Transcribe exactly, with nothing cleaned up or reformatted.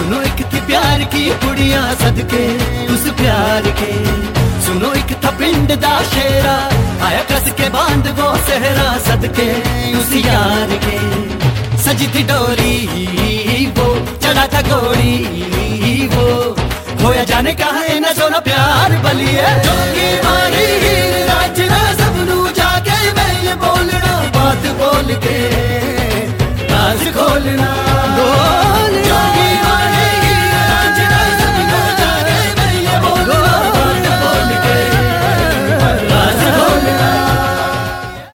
सुनो एक थी प्यार की कुड़िया सदके उस प्यार के। सुनो एक था पिंड दा शेरा आया कस के बांध वो सहरा सदके उस यार के। सजी थी डोरी वो चला था गोरी वो, होया जाने कहा है न सोना प्यार बलिए जोगी मारी हीर